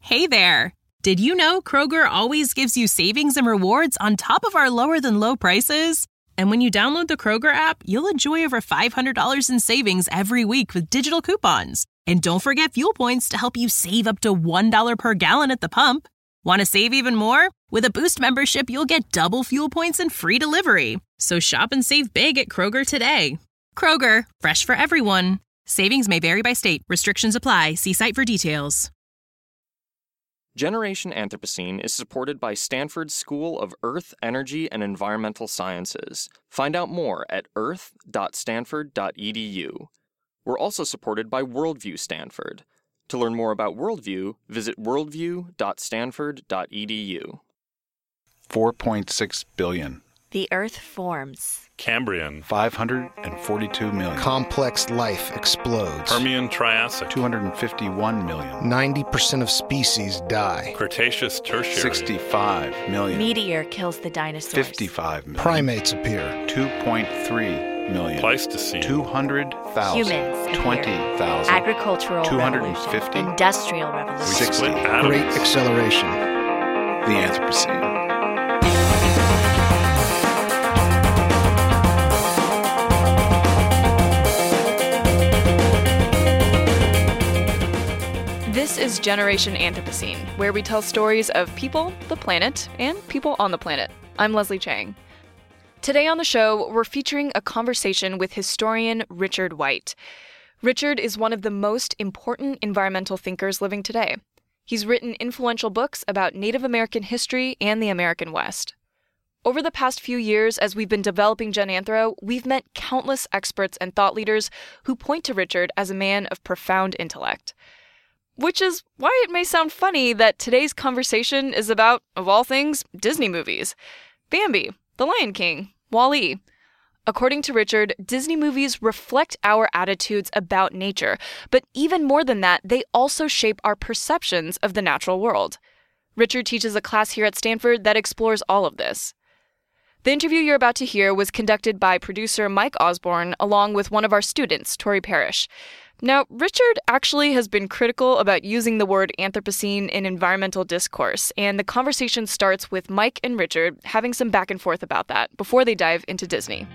Hey there! Did you know Kroger always gives you savings and rewards on top of our lower-than-low prices? And when you download the Kroger app, you'll enjoy over $500 in savings every week with digital coupons. And don't forget fuel points to help you save up to $1 per gallon at the pump. Want to save even more? With a Boost membership, you'll get double fuel points and free delivery. So shop and save big at Kroger today. Kroger, fresh for everyone. Savings may vary by state. Restrictions apply. See site for details. Generation Anthropocene is supported by Stanford's School of Earth, Energy, and Environmental Sciences. Find out more at earth.stanford.edu. We're also supported by Worldview Stanford. To learn more about Worldview, visit worldview.stanford.edu. 4.6 billion. The Earth forms. Cambrian. 542 million. Complex life explodes. Permian Triassic. 251 million. 90% of species die. Cretaceous Tertiary. 65 million. Meteor kills the dinosaurs. 55 million. Primates appear. 2.3 million. Pleistocene. 200,000. Humans 20,000. Agricultural 250. revolution. Industrial revolution. 60. Great acceleration. The Anthropocene. This is Generation Anthropocene, where we tell stories of people, the planet, and people on the planet. I'm Leslie Chang. Today on the show, we're featuring a conversation with historian Richard White. Richard is one of the most important environmental thinkers living today. He's written influential books about Native American history and the American West. Over the past few years, as we've been developing Gen Anthro, we've met countless experts and thought leaders who point to Richard as a man of profound intellect. Which is why it may sound funny that today's conversation is about, of all things, Disney movies. Bambi, The Lion King, WALL-E. According to Richard, Disney movies reflect our attitudes about nature, but even more than that, they also shape our perceptions of the natural world. Richard teaches a class here at Stanford that explores all of this. The interview you're about to hear was conducted by producer Mike Osborne along with one of our students, Tori Parrish. Now, Richard actually has been critical about using the word Anthropocene in environmental discourse, and the conversation starts with Mike and Richard having some back and forth about that before they dive into Disney.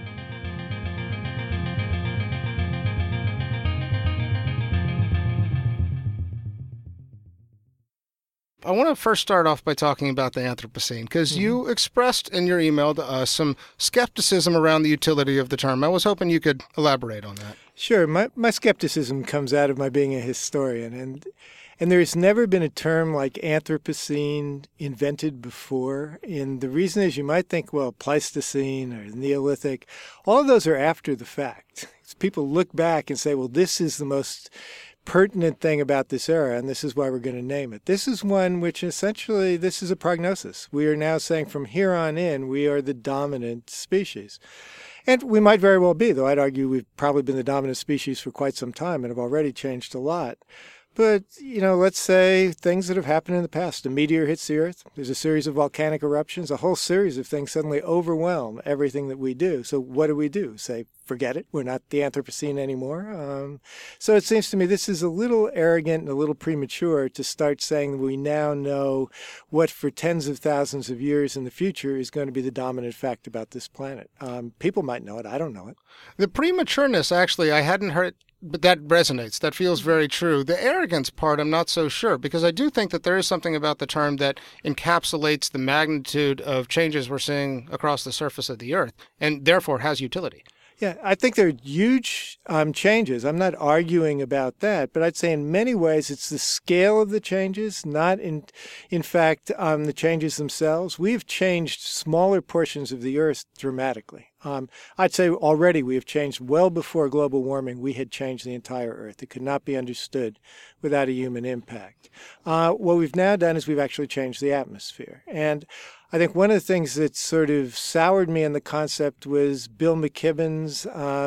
I want to first start off by talking about the Anthropocene, because you expressed in your email to us some skepticism around the utility of the term. I was hoping you could elaborate on that. Sure. My skepticism comes out of my being a historian, and there's never been a term like Anthropocene invented before. And the reason is you might think, well, Pleistocene or Neolithic, all of those are after the fact. People look back and say, well, this is the most pertinent thing about this era, and this is why we're going to name it. This is one which essentially, this is a prognosis. We are now saying from here on in, we are the dominant species. And we might very well be, though I'd argue we've probably been the dominant species for quite some time and have already changed a lot. But, let's say things that have happened in the past. A meteor hits the Earth. There's a series of volcanic eruptions. A whole series of things suddenly overwhelm everything that we do. So what do? Say, forget it. We're not the Anthropocene anymore. So it seems to me this is a little arrogant and a little premature to start saying we now know what for tens of thousands of years in the future is going to be the dominant fact about this planet. People might know it. I don't know it. The prematureness, actually, I hadn't heard. But that resonates. That feels very true. The arrogance part, I'm not so sure, because I do think that there is something about the term that encapsulates the magnitude of changes we're seeing across the surface of the Earth, and therefore has utility. Yeah, I think there are huge changes. I'm not arguing about that, but I'd say in many ways it's the scale of the changes, not in fact the changes themselves. We've changed smaller portions of the Earth dramatically. I'd say already we have changed well before global warming. We had changed the entire Earth. It could not be understood without a human impact. What we've now done is we've actually changed the atmosphere. And I think one of the things that sort of soured me in the concept was Bill McKibben's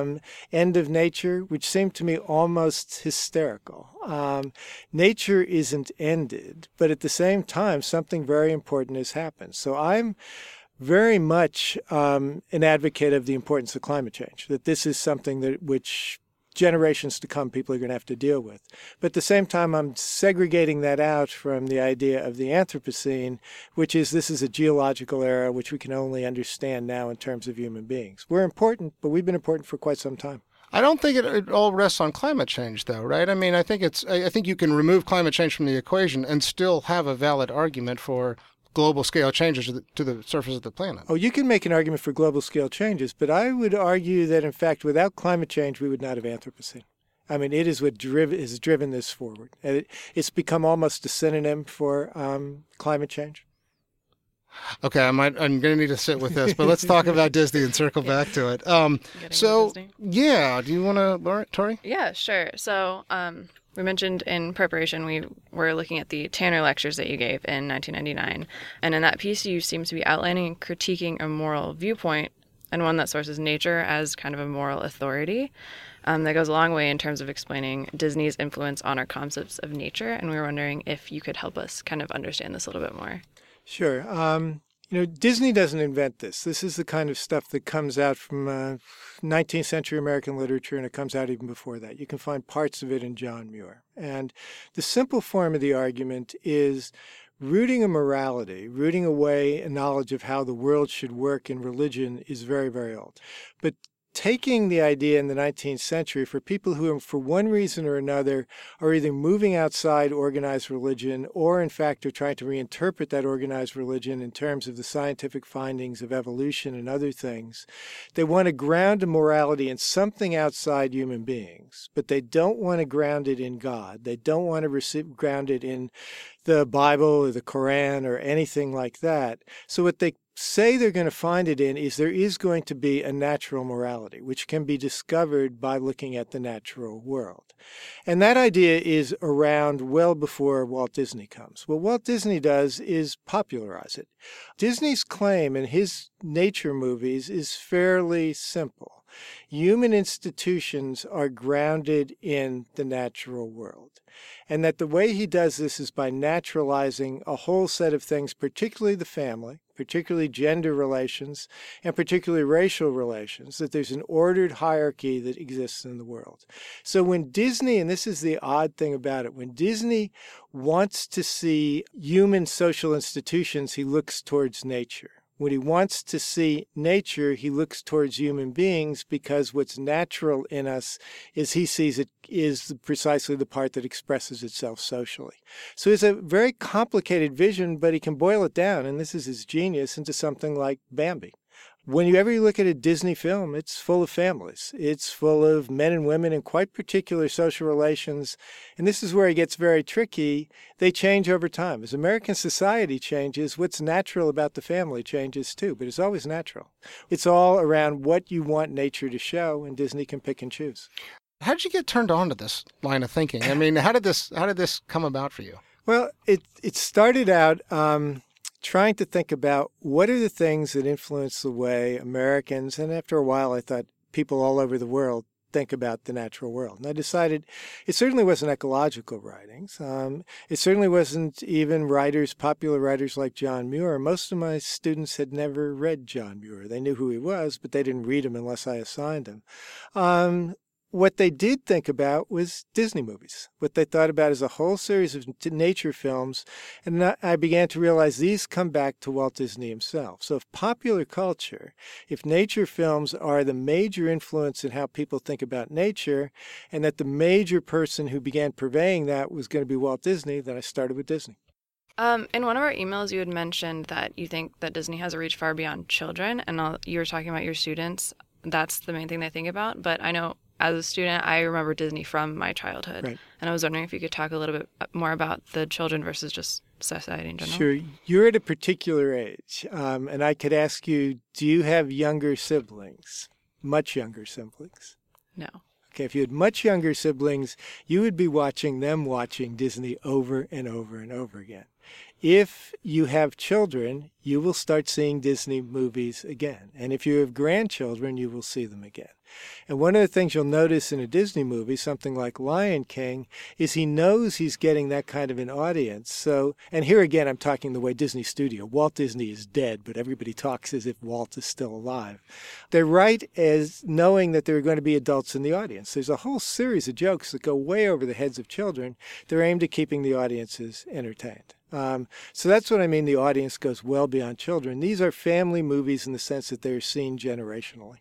End of Nature, which seemed to me almost hysterical. Nature isn't ended, but at the same time, something very important has happened. So I'm very much an advocate of the importance of climate change, that this is something which generations to come people are going to have to deal with. But at the same time, I'm segregating that out from the idea of the Anthropocene, which is this is a geological era which we can only understand now in terms of human beings. We're important, but we've been important for quite some time. I don't think it all rests on climate change, though, right? I mean, I think you can remove climate change from the equation and still have a valid argument for global scale changes to the surface of the planet. Oh, you can make an argument for global scale changes, but I would argue that, in fact, without climate change, we would not have Anthropocene. I mean, it is what has driven this forward. And it's become almost a synonym for climate change. Okay, I'm going to need to sit with this, but let's talk about Disney and circle back to it. Yeah, do you want to learn it, Tori? Yeah, sure. So, we mentioned in preparation we were looking at the Tanner lectures that you gave in 1999, and in that piece you seem to be outlining and critiquing a moral viewpoint, and one that sources nature as kind of a moral authority. That goes a long way in terms of explaining Disney's influence on our concepts of nature, and we were wondering if you could help us kind of understand this a little bit more. Sure. Disney doesn't invent this. This is the kind of stuff that comes out from 19th century American literature, and it comes out even before that. You can find parts of it in John Muir. And the simple form of the argument is rooting a morality, rooting away a knowledge of how the world should work in religion is very, very old. But taking the idea in the 19th century for people who, for one reason or another, are either moving outside organized religion or, in fact, are trying to reinterpret that organized religion in terms of the scientific findings of evolution and other things. They want to ground a morality in something outside human beings, but they don't want to ground it in God. They don't want to ground it in the Bible or the Quran or anything like that. So what they say they're going to find it in is there is going to be a natural morality, which can be discovered by looking at the natural world. And that idea is around well before Walt Disney comes. What Walt Disney does is popularize it. Disney's claim in his nature movies is fairly simple. Human institutions are grounded in the natural world. And that the way he does this is by naturalizing a whole set of things, particularly the family, particularly gender relations, and particularly racial relations, that there's an ordered hierarchy that exists in the world. So when Disney, and this is the odd thing about it, when Disney wants to see human social institutions, he looks towards nature. When he wants to see nature, he looks towards human beings because what's natural in us is he sees it is precisely the part that expresses itself socially. So it's a very complicated vision, but he can boil it down, and this is his genius, into something like Bambi. When you ever look at a Disney film, it's full of families. It's full of men and women in quite particular social relations. And this is where it gets very tricky. They change over time. As American society changes, what's natural about the family changes too, but it's always natural. It's all around what you want nature to show, and Disney can pick and choose. How did you get turned on to this line of thinking? I mean, how did this come about for you? Well, it started out trying to think about what are the things that influence the way Americans, and after a while I thought people all over the world, think about the natural world. And I decided it certainly wasn't ecological writings. It certainly wasn't even popular writers like John Muir. Most of my students had never read John Muir. They knew who he was, but they didn't read him unless I assigned him. What they did think about was Disney movies. What they thought about is a whole series of nature films, and I began to realize these come back to Walt Disney himself. So if popular culture, if nature films are the major influence in how people think about nature, and that the major person who began purveying that was going to be Walt Disney, then I started with Disney. In one of our emails, you had mentioned that you think that Disney has a reach far beyond children, and you were talking about your students. That's the main thing they think about, but I know as a student, I remember Disney from my childhood. Right. And I was wondering if you could talk a little bit more about the children versus just society in general. Sure. You're at a particular age, and I could ask you, do you have younger siblings? Much younger siblings? No. Okay, if you had much younger siblings, you would be watching them watching Disney over and over and over again. If you have children, you will start seeing Disney movies again. And if you have grandchildren, you will see them again. And one of the things you'll notice in a Disney movie, something like Lion King, is he knows he's getting that kind of an audience. So, and here again, I'm talking the way Disney Studio. Walt Disney is dead, but everybody talks as if Walt is still alive. They're right as knowing that there are going to be adults in the audience. There's a whole series of jokes that go way over the heads of children. They're aimed at keeping the audiences entertained. So that's what I mean, the audience goes well beyond children. These are family movies in the sense that they're seen generationally.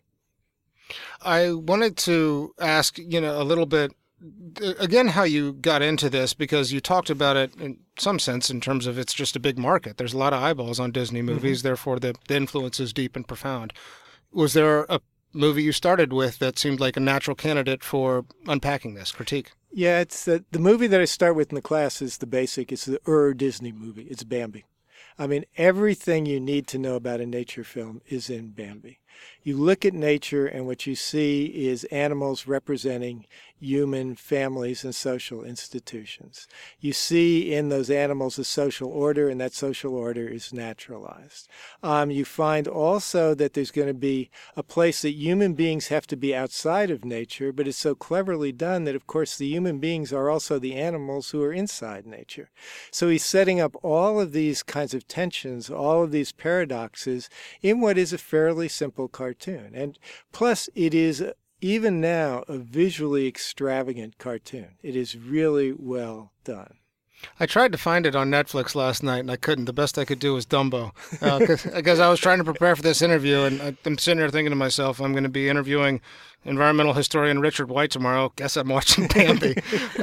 I wanted to ask, a little bit, again, how you got into this, because you talked about it in some sense in terms of it's just a big market. There's a lot of eyeballs on Disney movies, therefore the influence is deep and profound. Was there a movie you started with that seemed like a natural candidate for unpacking this critique? Yeah, it's the movie that I start with in the class is the basic. It's the Disney movie. It's Bambi. I mean, everything you need to know about a nature film is in Bambi. You look at nature and what you see is animals representing human families and social institutions. You see in those animals a social order, and that social order is naturalized. You find also that there's going to be a place that human beings have to be outside of nature, but it's so cleverly done that, of course, the human beings are also the animals who are inside nature. So he's setting up all of these kinds of tensions, all of these paradoxes in what is a fairly simple cartoon. And plus, it is even now a visually extravagant cartoon. It is really well done. I tried to find it on Netflix last night, and I couldn't. The best I could do was Dumbo, because I was trying to prepare for this interview, and I'm sitting here thinking to myself, I'm going to be interviewing environmental historian Richard White tomorrow. Guess I'm watching Bambi.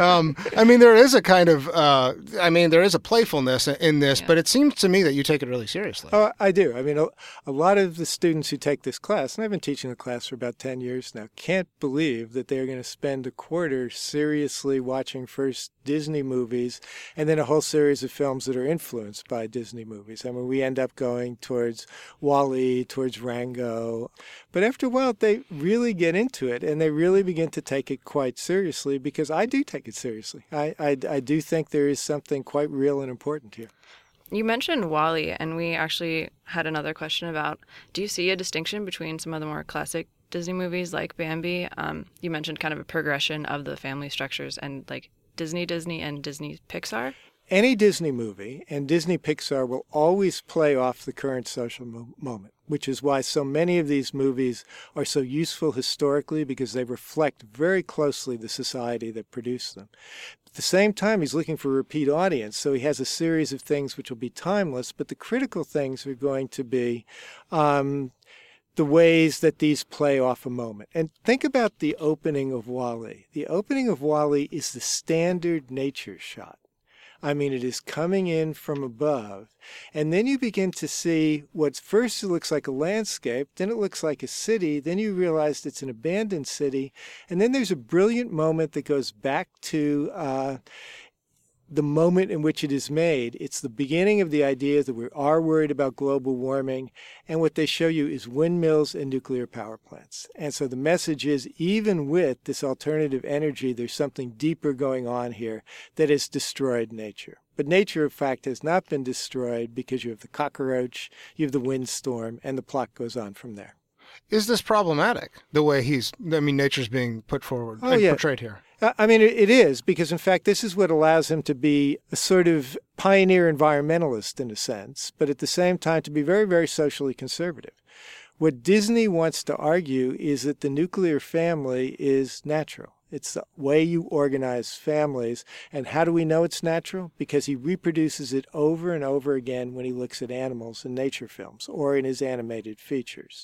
There is a kind of, there is a playfulness in this, but it seems to me that you take it really seriously. Oh, I do. I mean, a lot of the students who take this class, and I've been teaching the class for about 10 years now, can't believe that they're going to spend a quarter seriously watching first Disney movies and then a whole series of films that are influenced by Disney movies. I mean, we end up going towards WALL-E, towards Rango. But after a while, they really get into it, and they really begin to take it quite seriously, because I do take it seriously. I do think there is something quite real and important here. You mentioned WALL-E, and we actually had another question about, do you see a distinction between some of the more classic Disney movies like Bambi? You mentioned kind of a progression of the family structures and like Disney and Disney Pixar. Any Disney movie and Disney Pixar will always play off the current social moment, which is why so many of these movies are so useful historically, because they reflect very closely the society that produced them. At the same time, he's looking for a repeat audience, so he has a series of things which will be timeless, but the critical things are going to be the ways that these play off a moment. And think about the opening of WALL-E. The opening of WALL-E is the standard nature shot. I mean, it is coming in from above. And then you begin to see what first it looks like a landscape, then it looks like a city, then you realize it's an abandoned city. And then there's a brilliant moment that goes back to the moment in which it is made. It's the beginning of the idea that we are worried about global warming, and what they show you is windmills and nuclear power plants. And so the message is, even with this alternative energy, there's something deeper going on here that has destroyed nature. But nature, in fact, has not been destroyed, because you have the cockroach, you have the windstorm, and the plot goes on from there. Is this problematic, the way nature's being put forward and portrayed here? I mean, it is, because, in fact, this is what allows him to be a sort of pioneer environmentalist in a sense, but at the same time to be very, very socially conservative. What Disney wants to argue is that the nuclear family is natural. It's the way you organize families. And how do we know it's natural? Because he reproduces it over and over again when he looks at animals in nature films or in his animated features.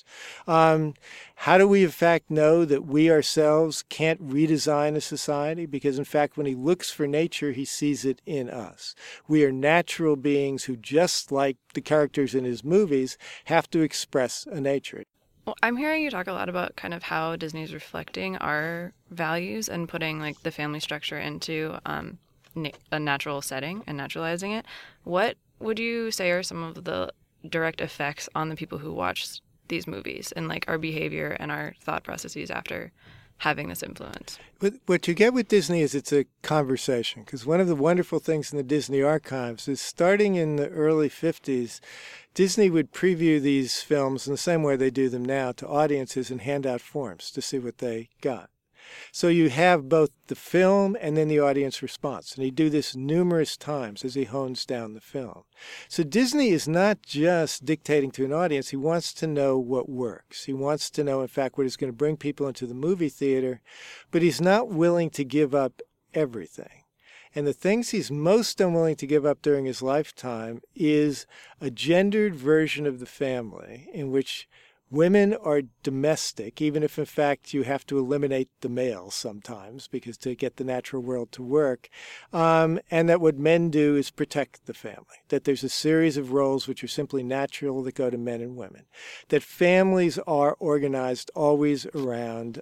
How do we, in fact, know that we ourselves can't redesign a society? Because, in fact, when he looks for nature, he sees it in us. We are natural beings who, just like the characters in his movies, have to express a nature. Well, I'm hearing you talk a lot about kind of how Disney's reflecting our values and putting like the family structure into a natural setting and naturalizing it. What would you say are some of the direct effects on the people who watch these movies and like our behavior and our thought processes after having this influence? What you get with Disney is it's a conversation, because one of the wonderful things in the Disney archives is starting in the early 50s, Disney would preview these films in the same way they do them now to audiences and hand out forms to see what they got. So you have both the film and then the audience response. And he'd do this numerous times as he hones down the film. So Disney is not just dictating to an audience. He wants to know what works. He wants to know, in fact, what is going to bring people into the movie theater. But he's not willing to give up everything. And the things he's most unwilling to give up during his lifetime is a gendered version of the family in which women are domestic, even if, in fact, you have to eliminate the males sometimes because to get the natural world to work, and that what men do is protect the family, that there's a series of roles which are simply natural that go to men and women, that families are organized always around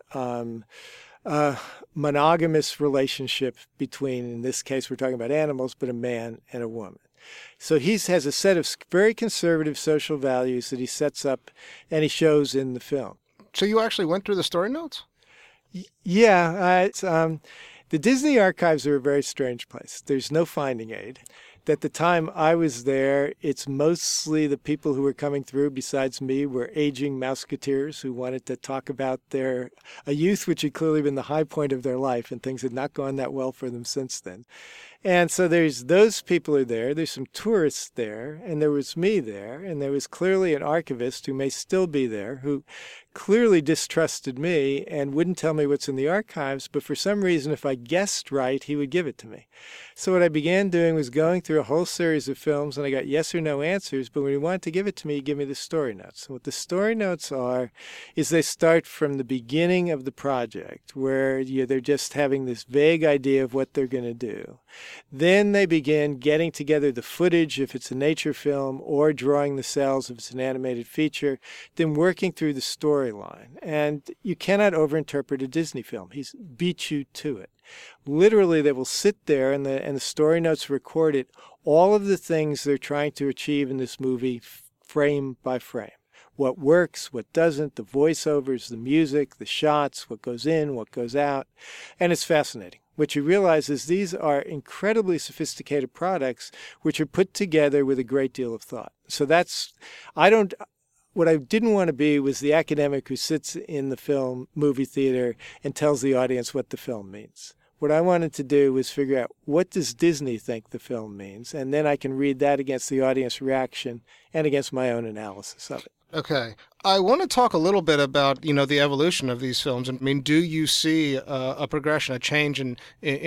monogamous relationship between, in this case, we're talking about animals, but a man and a woman. So he has a set of very conservative social values that he sets up and he shows in the film. So you actually went through the story notes? Yeah. The Disney archives are a very strange place. There's no finding aid. At the time I was there, it's mostly the people who were coming through, besides me, were aging Mouseketeers who wanted to talk about a youth which had clearly been the high point of their life, and things had not gone that well for them since then. And so there's those people are there. There's some tourists there, and there was me there, and there was clearly an archivist who may still be there, who clearly distrusted me and wouldn't tell me what's in the archives, but for some reason, if I guessed right, he would give it to me. So what I began doing was going through a whole series of films, and I got yes or no answers, but when he wanted to give it to me, he'd give me the story notes. And what the story notes are is they start from the beginning of the project, where they're just having this vague idea of what they're going to do. Then they begin getting together the footage if it's a nature film or drawing the cells if it's an animated feature, then working through the storyline. And you cannot overinterpret a Disney film. He's beat you to it. Literally, they will sit there and the story notes record it, all of the things they're trying to achieve in this movie frame by frame. What works, what doesn't, the voiceovers, the music, the shots, what goes in, what goes out. And it's fascinating. What you realize is these are incredibly sophisticated products which are put together with a great deal of thought. So what I didn't want to be was the academic who sits in the movie theater and tells the audience what the film means. What I wanted to do was figure out, what does Disney think the film means? And then I can read that against the audience reaction and against my own analysis of it. Okay. I want to talk a little bit about, the evolution of these films. I mean, do you see a progression, a change in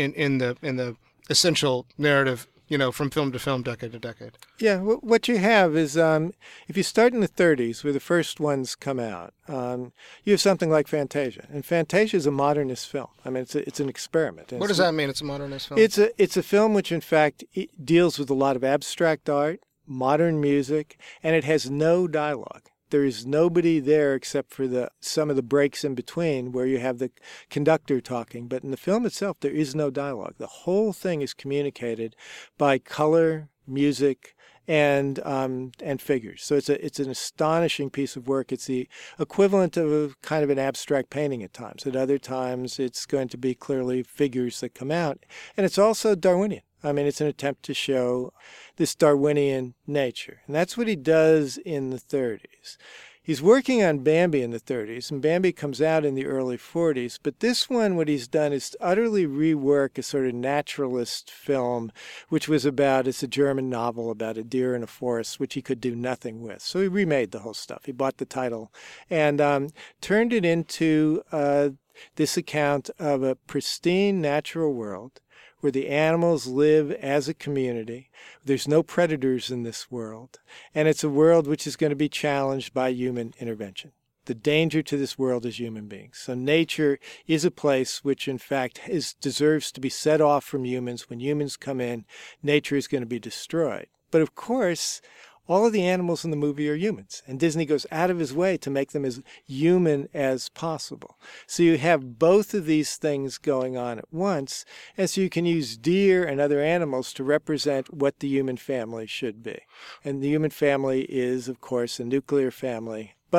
the essential narrative, from film to film, decade to decade? Yeah, what you have is, if you start in the 30s, where the first ones come out, you have something like Fantasia. And Fantasia is a modernist film. I mean, it's an experiment. What does that mean, it's a modernist film? It's a film which, in fact, deals with a lot of abstract art, modern music, and it has no dialogue. There is nobody there except for some of the breaks in between where you have the conductor talking. But in the film itself, there is no dialogue. The whole thing is communicated by color, music, and figures. So it's an astonishing piece of work. It's the equivalent of a kind of an abstract painting at times. At other times, it's going to be clearly figures that come out. And it's also Darwinian. I mean, it's an attempt to show this Darwinian nature. And that's what he does in the 30s. He's working on Bambi in the 30s, and Bambi comes out in the early 40s. But this one, what he's done is utterly rework a sort of naturalist film, which was it's a German novel about a deer in a forest, which he could do nothing with. So he remade the whole stuff. He bought the title and turned it into this account of a pristine natural world where the animals live as a community. There's no predators in this world. And it's a world which is going to be challenged by human intervention. The danger to this world is human beings. So nature is a place which, in fact, deserves to be set off from humans. When humans come in, nature is going to be destroyed. But of course, all of the animals in the movie are humans, and Disney goes out of his way to make them as human as possible. So you have both of these things going on at once, and so you can use deer and other animals to represent what the human family should be. And the human family is, of course, a nuclear family, but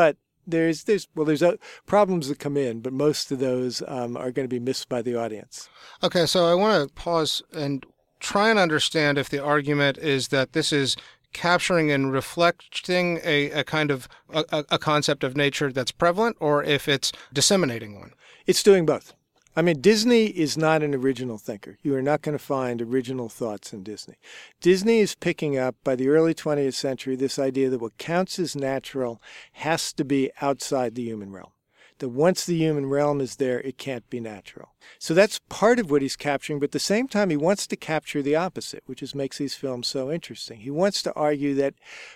there's problems that come in, but most of those are going to be missed by the audience. Okay, so I want to pause and try and understand if the argument is that this is capturing and reflecting a kind of a concept of nature that's prevalent, or if it's disseminating one. It's doing both. I mean, Disney is not an original thinker. You are not going to find original thoughts in Disney. Disney is picking up, by the early 20th century, this idea that what counts as natural has to be outside the human realm. That once the human realm is there, it can't be natural. So that's part of what he's capturing, but at the same time, he wants to capture the opposite, which is makes these films so interesting. He wants to argue that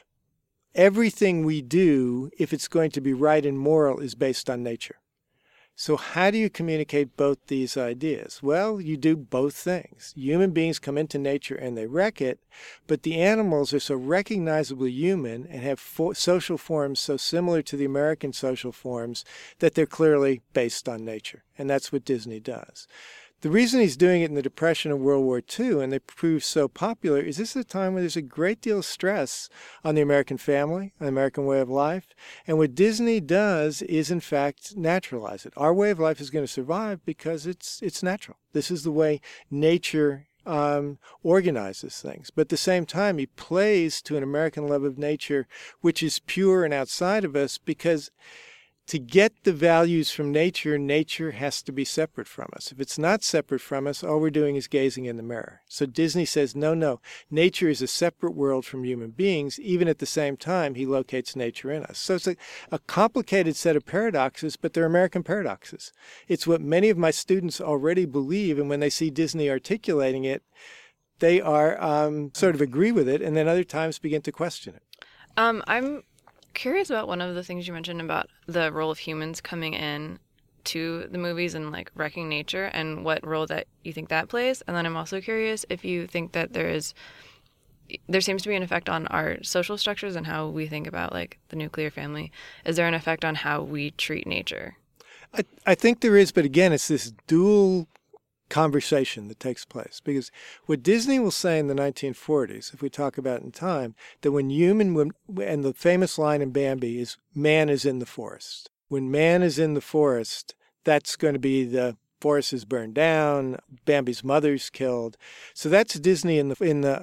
everything we do, if it's going to be right and moral, is based on nature. So how do you communicate both these ideas? Well, you do both things. Human beings come into nature and they wreck it, but the animals are so recognizably human and have social forms so similar to the American social forms that they're clearly based on nature. And that's what Disney does. The reason he's doing it in the Depression and World War II, and they proved so popular, is this is a time where there's a great deal of stress on the American family, on the American way of life. And what Disney does is, in fact, naturalize it. Our way of life is going to survive because it's natural. This is the way nature organizes things. But at the same time, he plays to an American love of nature, which is pure and outside of us, because to get the values from nature, nature has to be separate from us. If it's not separate from us, all we're doing is gazing in the mirror. So Disney says, no, nature is a separate world from human beings. Even at the same time, he locates nature in us. So it's a complicated set of paradoxes, but they're American paradoxes. It's what many of my students already believe, and when they see Disney articulating it, they are sort of agree with it, and then other times begin to question it. I'm curious about one of the things you mentioned about the role of humans coming in to the movies and like wrecking nature, and what role that you think that plays. And then I'm also curious if you think that there seems to be an effect on our social structures and how we think about like the nuclear family. Is there an effect on how we treat nature? I think there is, but again, it's this dual conversation that takes place. Because what Disney will say in the 1940s, if we talk about it in time, that when and the famous line in Bambi is, man is in the forest. When man is in the forest, that's going to be the forest is burned down, Bambi's mother's killed. So that's Disney in the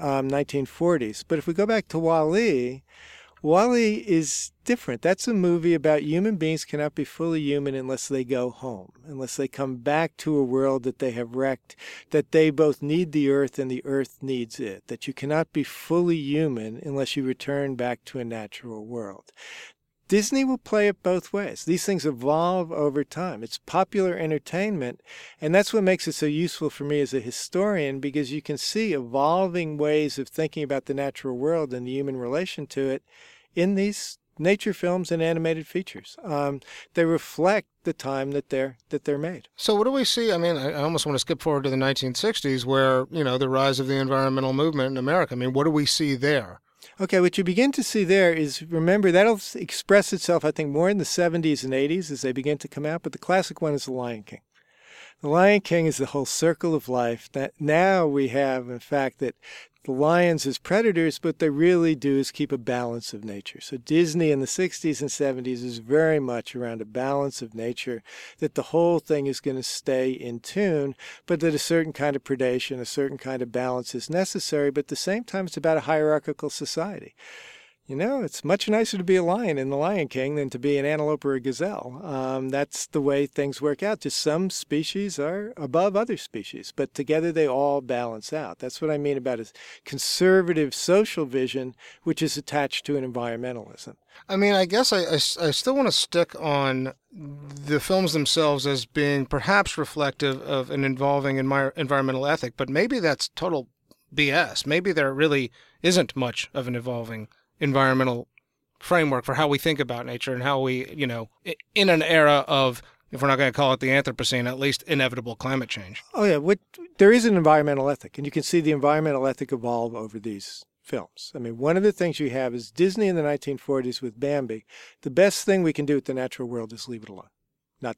1940s. But if we go back to WALL-E, WALL-E is different. That's a movie about human beings cannot be fully human unless they go home, unless they come back to a world that they have wrecked, that they both need the earth and the earth needs it, that you cannot be fully human unless you return back to a natural world. Disney will play it both ways. These things evolve over time. It's popular entertainment, and that's what makes it so useful for me as a historian, because you can see evolving ways of thinking about the natural world and the human relation to it in these nature films and animated features. They reflect the time that they're made. So what do we see? I mean, I almost want to skip forward to the 1960s where, the rise of the environmental movement in America. I mean, what do we see there? Okay, what you begin to see there is, remember, that'll express itself, I think, more in the 70s and 80s as they begin to come out, but the classic one is The Lion King. The Lion King is the whole circle of life. That now we have, in fact, that the lions as predators, but they really do is keep a balance of nature. So Disney in the 60s and 70s is very much around a balance of nature, that the whole thing is going to stay in tune, but that a certain kind of predation, a certain kind of balance is necessary, but at the same time it's about a hierarchical society. It's much nicer to be a lion in The Lion King than to be an antelope or a gazelle. That's the way things work out. Just some species are above other species, but together they all balance out. That's what I mean about a conservative social vision, which is attached to an environmentalism. I mean, I guess I still want to stick on the films themselves as being perhaps reflective of an evolving environmental ethic, but maybe that's total BS. Maybe there really isn't much of an evolving environmental framework for how we think about nature and how we, in an era of, if we're not going to call it the Anthropocene, at least inevitable climate change. Oh, yeah. There is an environmental ethic, and you can see the environmental ethic evolve over these films. I mean, one of the things you have is Disney in the 1940s with Bambi. The best thing we can do with the natural world is leave it alone, not touch it.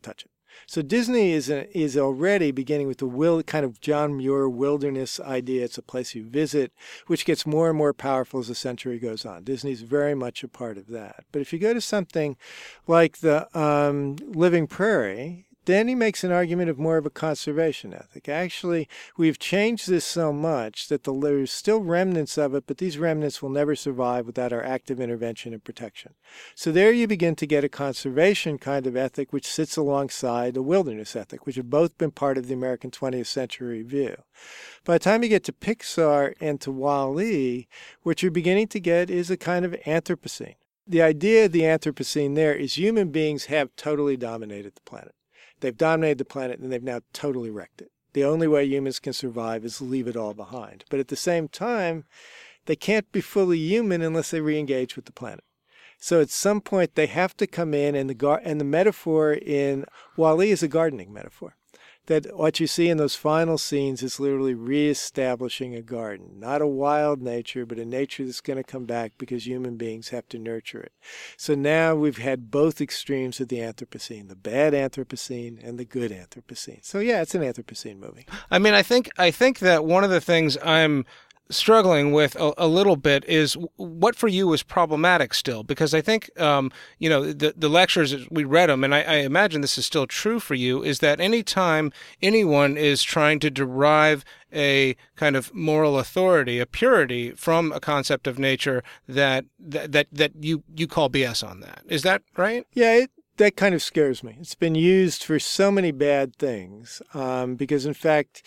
So Disney is already beginning with the kind of John Muir wilderness idea. It's a place you visit, which gets more and more powerful as the century goes on. Disney's very much a part of that. But if you go to something like the Living Prairie, then he makes an argument of more of a conservation ethic. Actually, we've changed this so much that there's still remnants of it, but these remnants will never survive without our active intervention and protection. So there you begin to get a conservation kind of ethic which sits alongside a wilderness ethic, which have both been part of the American 20th century view. By the time you get to Pixar and to Wall-E, what you're beginning to get is a kind of Anthropocene. The idea of the Anthropocene there is human beings have totally dominated the planet. They've dominated the planet, and they've now totally wrecked it. The only way humans can survive is leave it all behind. But at the same time, they can't be fully human unless they re-engage with the planet. So at some point, they have to come in, and the metaphor in Wall-E is a gardening metaphor. That what you see in those final scenes is literally reestablishing a garden. Not a wild nature, but a nature that's going to come back because human beings have to nurture it. So now we've had both extremes of the Anthropocene, the bad Anthropocene and the good Anthropocene. So yeah, it's an Anthropocene movie. I mean, I think that one of the things I'm struggling with a little bit is what for you is problematic still, because I think, the lectures, we read them, and I imagine this is still true for you, is that anytime anyone is trying to derive a kind of moral authority, a purity from a concept of nature, that you call BS on that. Is that right? Yeah, that kind of scares me. It's been used for so many bad things, because in fact,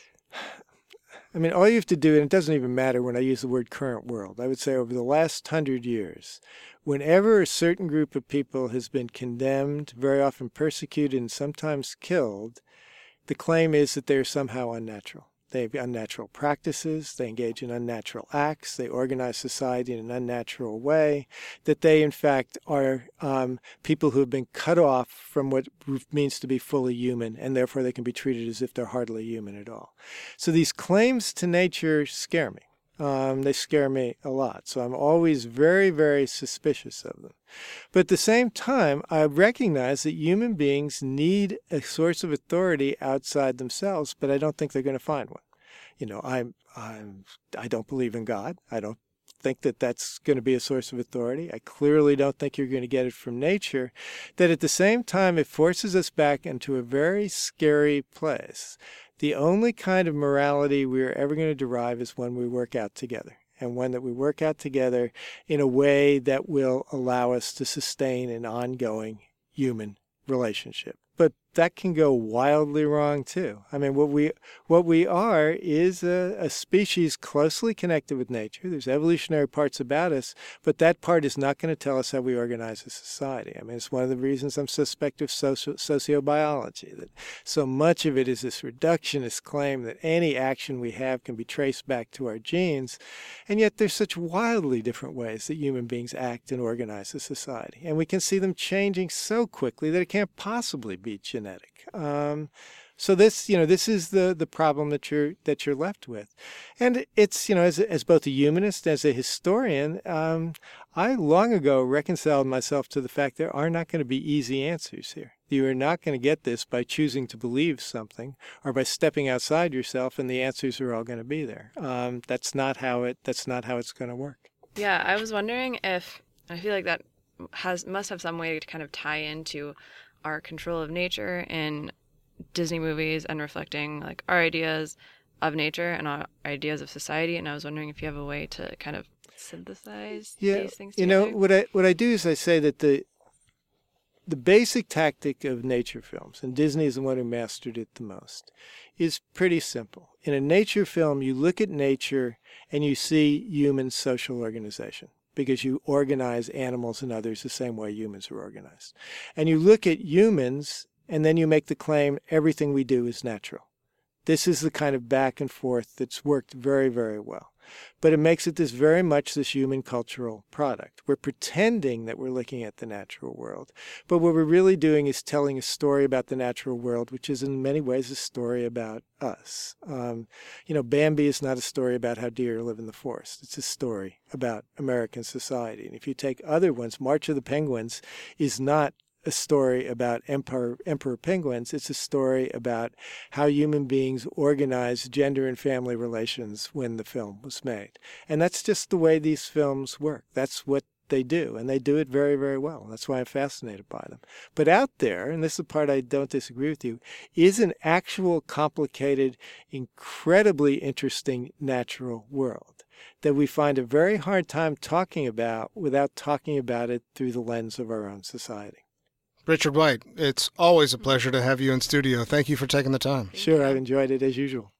I mean, all you have to do, and it doesn't even matter when I use the word current world, I would say over the last 100 years, whenever a certain group of people has been condemned, very often persecuted, and sometimes killed, the claim is that they're somehow unnatural. They have unnatural practices, they engage in unnatural acts, they organize society in an unnatural way, that they, in fact, are people who have been cut off from what means to be fully human, and therefore they can be treated as if they're hardly human at all. So these claims to nature scare me. They scare me a lot. So I'm always very, very suspicious of them. But at the same time, I recognize that human beings need a source of authority outside themselves, but I don't think they're going to find one. I don't believe in God. I don't think that that's going to be a source of authority. I clearly don't think you're going to get it from nature. That at the same time, it forces us back into a very scary place. The only kind of morality we're ever going to derive is when we work out together, and one that we work out together in a way that will allow us to sustain an ongoing human relationship. But that can go wildly wrong too. I mean, what we are is a species closely connected with nature. There's evolutionary parts about us, but that part is not going to tell us how we organize a society. I mean, it's one of the reasons I'm suspect of sociobiology, that so much of it is this reductionist claim that any action we have can be traced back to our genes, and yet there's such wildly different ways that human beings act and organize a society, and we can see them changing so quickly that it can't possibly be genetic. So this is the problem that you're left with, and it's as both a humanist, as a historian, I long ago reconciled myself to the fact there are not going to be easy answers here. You are not going to get this by choosing to believe something or by stepping outside yourself, and the answers are all going to be there. That's not how it's going to work. Yeah, I was wondering if I feel like that must have some way to kind of tie into our control of nature in Disney movies and reflecting like our ideas of nature and our ideas of society. And I was wondering if you have a way to kind of synthesize these things together. What I do is I say that the basic tactic of nature films, and Disney is the one who mastered it the most, is pretty simple. In a nature film, you look at nature and you see human social organization, because you organize animals and others the same way humans are organized. And you look at humans, and then you make the claim everything we do is natural. This is the kind of back and forth that's worked very, very well. But it makes it very much this human cultural product. We're pretending that we're looking at the natural world, but what we're really doing is telling a story about the natural world, which is in many ways a story about us. Bambi is not a story about how deer live in the forest. It's a story about American society. And if you take other ones, March of the Penguins is not a story about emperor penguins. It's a story about how human beings organized gender and family relations when the film was made. And that's just the way these films work. That's what they do, and they do it very, very well. That's why I'm fascinated by them. But out there, and this is the part I don't disagree with you, is an actual complicated, incredibly interesting natural world that we find a very hard time talking about without talking about it through the lens of our own society. Richard White, it's always a pleasure to have you in studio. Thank you for taking the time. Sure, I've enjoyed it as usual.